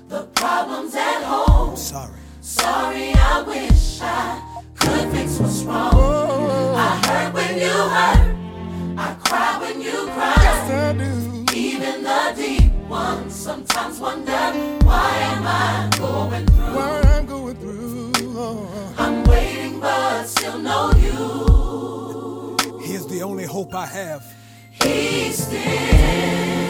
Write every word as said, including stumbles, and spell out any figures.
the problems at home. Sorry. Sorry, I wish I could fix what's wrong. Oh. I hurt when you hurt. I cry when you cry. Yes, I do. Even the deep ones sometimes wonder, why am I going through? Why I'm going through. Oh. I'm waiting but still know you. Here's the only hope I have. He's still